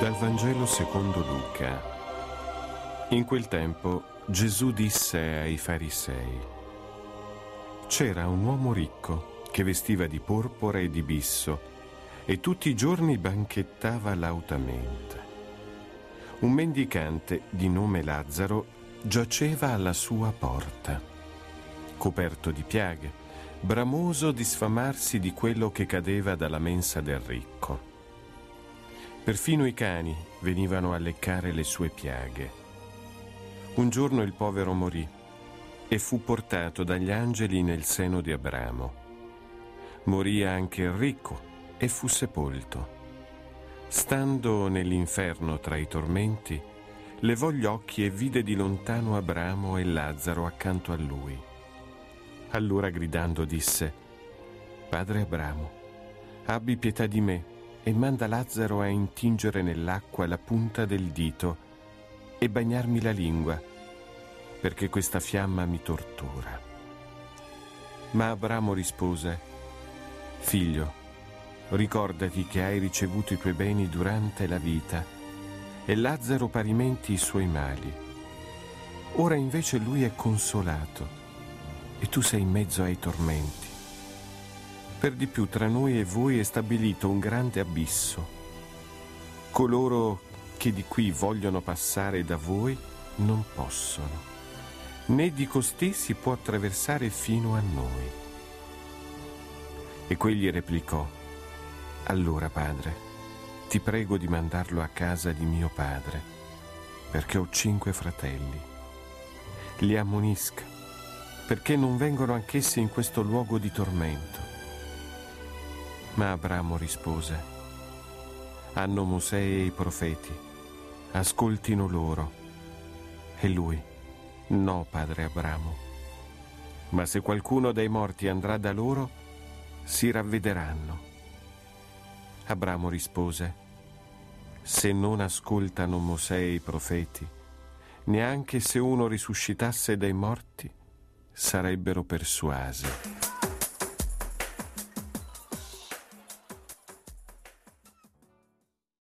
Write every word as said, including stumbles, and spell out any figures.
Dal Vangelo secondo Luca. In quel tempo Gesù disse ai farisei: c'era un uomo ricco che vestiva di porpora e di bisso e tutti i giorni banchettava lautamente. Un mendicante di nome Lazzaro giaceva alla sua porta, coperto di piaghe, bramoso di sfamarsi di quello che cadeva dalla mensa del ricco. Perfino i cani venivano a leccare le sue piaghe. Un giorno il povero morì e fu portato dagli angeli nel seno di Abramo. Morì anche il ricco e fu sepolto. Stando nell'inferno tra i tormenti, levò gli occhi e vide di lontano Abramo e Lazzaro accanto a lui. Allora gridando disse: Padre Abramo, abbi pietà di me e manda Lazzaro a intingere nell'acqua la punta del dito e bagnarmi la lingua, perché questa fiamma mi tortura. Ma Abramo rispose: Figlio, ricordati che hai ricevuto i tuoi beni durante la vita e Lazzaro parimenti i suoi mali. Ora invece lui è consolato e tu sei in mezzo ai tormenti. Per di più tra noi e voi è stabilito un grande abisso. Coloro che di qui vogliono passare da voi non possono, né di costei si può attraversare fino a noi. E quegli replicò: Allora, padre, ti prego di mandarlo a casa di mio padre, perché ho cinque fratelli. Li ammonisca, perché non vengono anch'essi in questo luogo di tormento. Ma Abramo rispose: Hanno Mosè e i profeti, ascoltino loro. E lui: No, padre Abramo, ma se qualcuno dei morti andrà da loro, si ravvederanno. Abramo rispose: Se non ascoltano Mosè e i profeti, neanche se uno risuscitasse dai morti, sarebbero persuasi.